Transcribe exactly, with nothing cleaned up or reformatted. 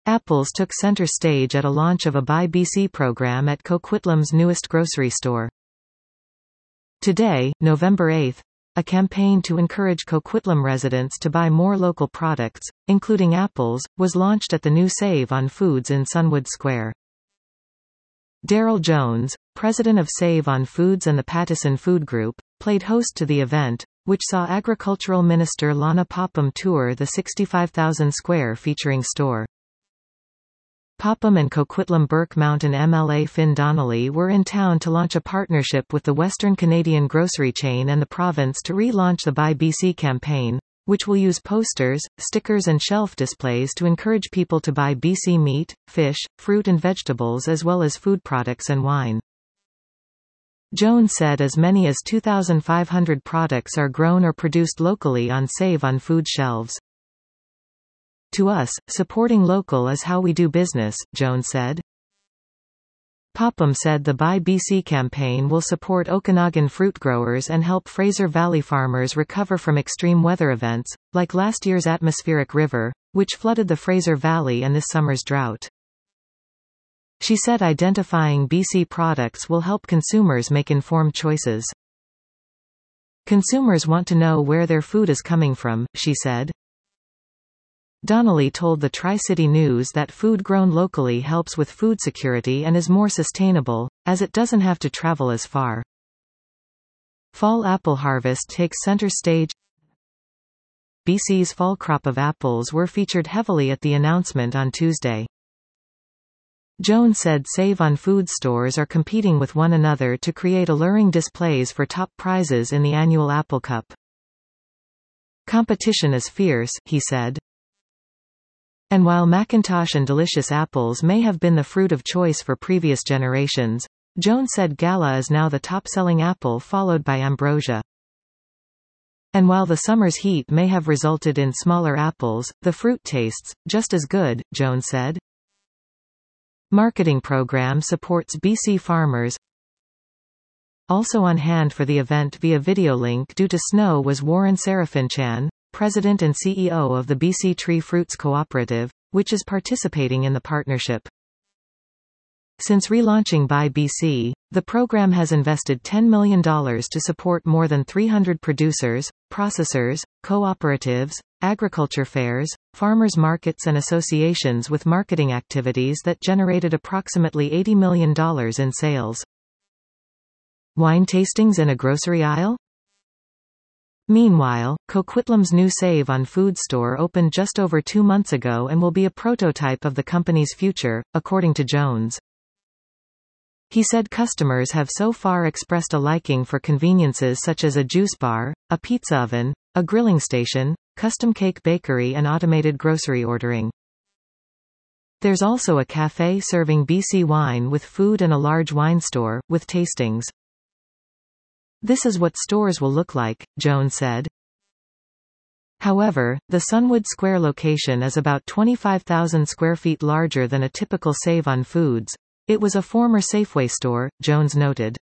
Apples took center stage at a launch of a Buy B C program at Coquitlam's newest grocery store. Today, November eighth, a campaign to encourage Coquitlam residents to buy more local products, including apples, was launched at the new Save on Foods in Sunwood Square. Daryl Jones, president of Save on Foods and the Pattison Food Group, played host to the event, which saw Agricultural Minister Lana Popham tour the sixty-five thousand square featuring store. Popham and Coquitlam Burke Mountain M L A Finn Donnelly were in town to launch a partnership with the Western Canadian grocery chain and the province to relaunch the Buy B C campaign, which will use posters, stickers and shelf displays to encourage people to buy B C meat, fish, fruit and vegetables as well as food products and wine. Jones said as many as two thousand five hundred products are grown or produced locally on Save on Food shelves. To us, supporting local is how we do business, Jones said. Popham said the Buy B C campaign will support Okanagan fruit growers and help Fraser Valley farmers recover from extreme weather events, like last year's atmospheric river, which flooded the Fraser Valley and this summer's drought. She said identifying B C products will help consumers make informed choices. Consumers want to know where their food is coming from, she said. Donnelly told the Tri-City News that food grown locally helps with food security and is more sustainable, as it doesn't have to travel as far. Fall apple harvest takes center stage. B C's fall crop of apples were featured heavily at the announcement on Tuesday. Jones said Save on Food stores are competing with one another to create alluring displays for top prizes in the annual Apple Cup. Competition is fierce, he said. And while McIntosh and Delicious apples may have been the fruit of choice for previous generations, Jones said Gala is now the top-selling apple followed by Ambrosia. And while the summer's heat may have resulted in smaller apples, the fruit tastes just as good, Jones said. Marketing program supports B C farmers. Also on hand for the event via video link due to snow was Warren Serafinchan, president and C E O of the B C Tree Fruits Cooperative, which is participating in the partnership. Since relaunching Buy B C, the program has invested ten million dollars to support more than three hundred producers, processors, cooperatives, agriculture fairs, farmers markets and associations with marketing activities that generated approximately eighty million dollars in sales. Wine tastings in a grocery aisle? Meanwhile, Coquitlam's new Save on Food store opened just over two months ago and will be a prototype of the company's future, according to Jones. He said customers have so far expressed a liking for conveniences such as a juice bar, a pizza oven, a grilling station, custom cake bakery and automated grocery ordering. There's also a cafe serving B C wine with food and a large wine store, with tastings. This is what stores will look like, Jones said. However, the Sunwood Square location is about twenty-five thousand square feet larger than a typical Save on Foods. It was a former Safeway store, Jones noted.